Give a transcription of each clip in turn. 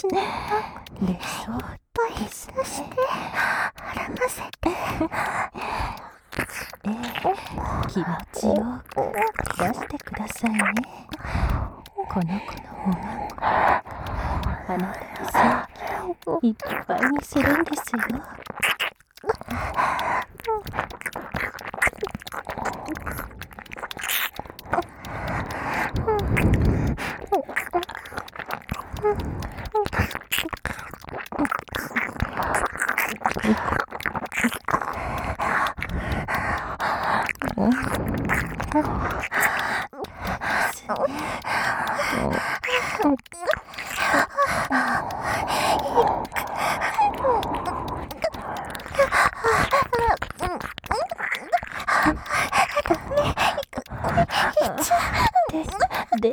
でしょですね。 して絡ませて気持ちよく出してくださいね。この子のおまんこ、あなたのさいっぱいにするんですよ。で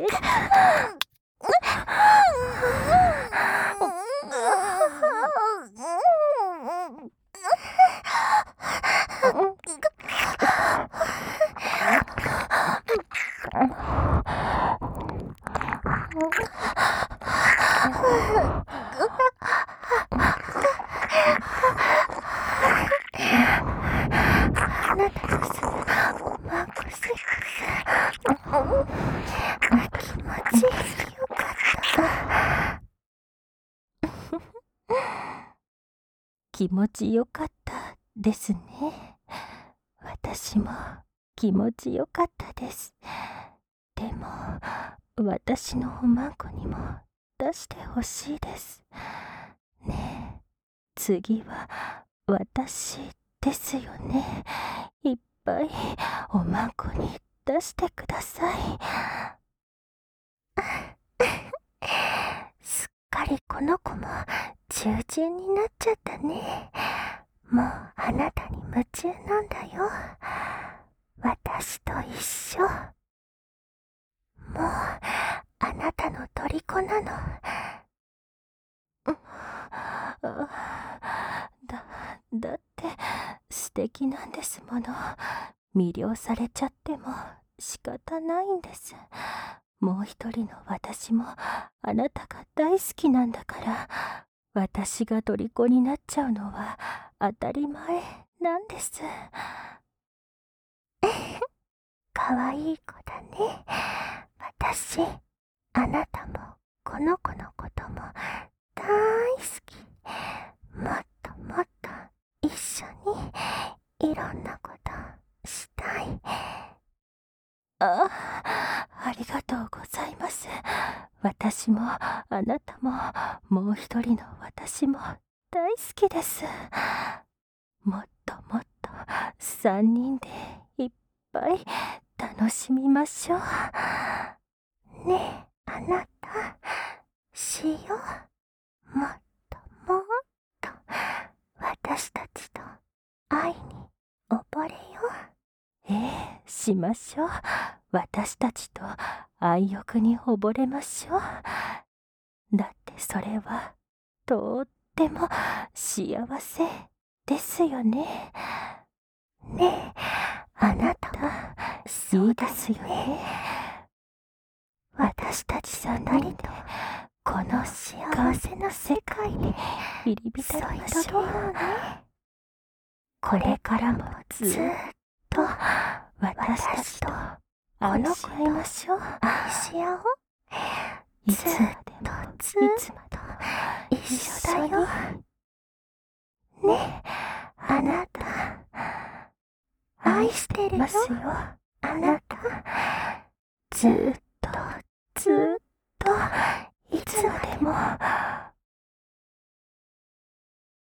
あなたのすぐおまんこセックス気持ちよかった気持ちよかったですね。私も気持ちよかったです。でも私のおまんこにも出してほしいです。ねえ、次は私ですよね。いっぱいおまんこに出してください。 すっかりこの子も従順になっちゃったね。もうあなたに夢中なんだよ。私と一緒。もうあなたの虜なの。 だって素敵なんですもの。魅了されちゃっても仕方ないんです。もう一人の私もあなたが大好きなんだから、私が虜になっちゃうのは当たり前なんです。 かわいい子だね。私、あなたもこの子のことも大好き。もっともっと一緒にいろんなことしたい。 ありがとうございます。私もあなたももう一人の私も大好きです。もっともっと3人でいっぱい楽しみましょう。 ねえ、あなた、しよう。もっともっと私たちと愛に溺れよしましょう。私たちと愛欲に溺れましょう。だってそれはとっても幸せですよね。 ねえ、あなたもいいですよね。 私たち二人とこの幸せな世界で入り浸りましょうね。 これからもずっと私たちと愛し合いましょう。 愛し合おう。 いつまでもいつまでも一緒だよ。ねえ、あなた、愛してるよ。あなた、ずっとずっといつまでも